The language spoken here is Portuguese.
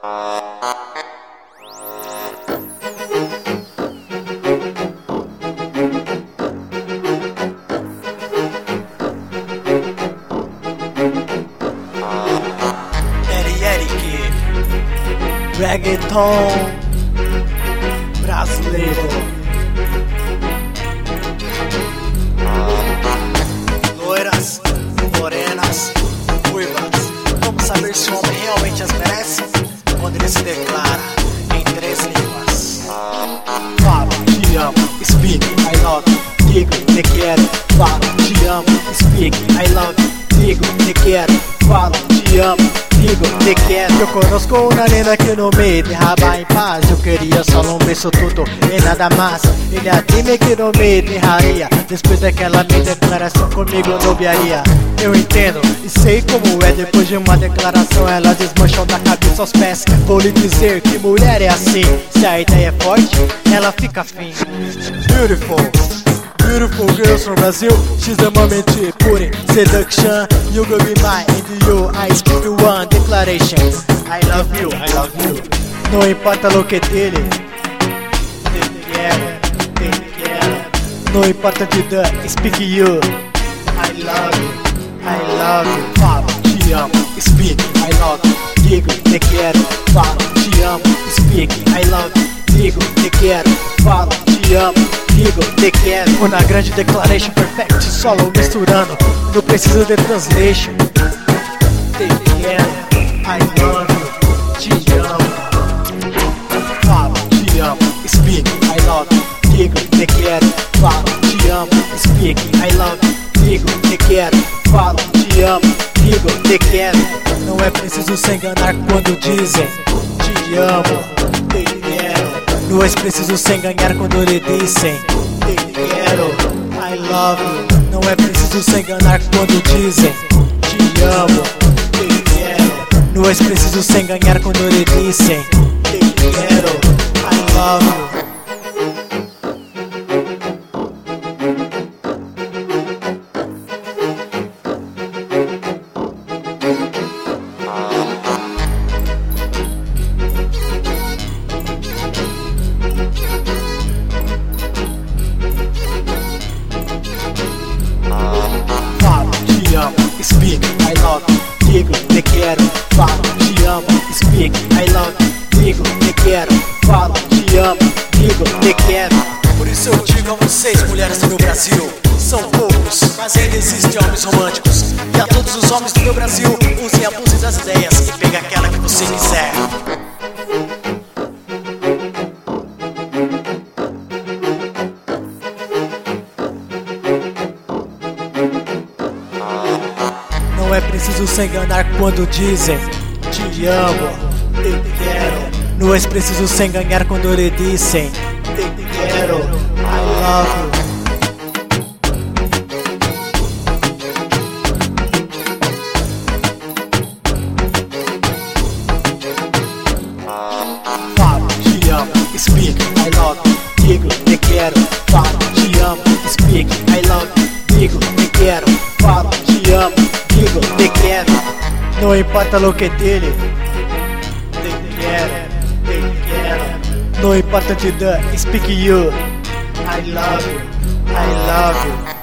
Reggaeton brasileiro. Loiras, morenas, ruivas. Vamos saber se o homem realmente as merece quando ele se declara em 3 línguas. Falo, te amo, speak, I love you. Digo, te quero. Falo, te amo, speak, I love you. Digo, te quero. Falo, te amo. Digo, te quero. Eu conozco una nena que no me dejaba en paz. Eu queria só um beijo tudo e nada mais. Ela dime que não me deixaria depois daquela minha declaração comigo noviaria. Eu entendo e sei como é. Depois de uma declaração elas desmancham da cabeça aos pés. Vou lhe dizer que mulher é assim. Se a ideia é forte, ela fica afim. Beautiful, beautiful girls from Brazil. She's the moment to put in seduction. You go be mine and you, I speak one declaration. I love you, I love you. Não importa lo que dele. Te quero, te quero. Não importa de the, speak you. I love you, I love you. Falo, te amo, speak, I love you. Digo, te quero. Falo, te amo, speak, I love you. Digo, te quero. Falo, te amo. Digo, te quero. Uma grande declaration perfect, solo misturando. Não preciso de translation. Te quero, I love you, te amo. Falo, te amo, speak, I love you. Digo, te quero. Falo, te amo, speak, I love you. Digo, te quero. Falo, te amo. Digo, te quero. Não é preciso se enganar quando dizem te amo, te quero. Não é preciso se enganar quando lhe dizem te quero, I love you. Não é preciso se enganar quando dizem te amo, te quero. Não é preciso se enganar quando lhe dizem te quero, I love you. Speak, I love you. Digo, te quero. Falo, te amo. Speak, I love you. Digo, te quero. Falo, te amo. Digo, te quero. Por isso eu digo a vocês, mulheres do meu Brasil, são poucos, mas ainda existem homens românticos. E a todos os homens do meu Brasil, usem e abusem das ideias e pegue aquela que você quiser. Não é preciso se enganar quando dizem te amo, te quero. Não é preciso se enganar quando lhe dizem te quero, I love you. Falo, te amo, speak, I love you. Digo, te quero. Falo, te amo, speak, I love you. Digo, te quero. Falo, te amo. Digo, te quero. Não importa lo que dele. Te quero, te quero. Não importa de the, speak you. I love you, I love you.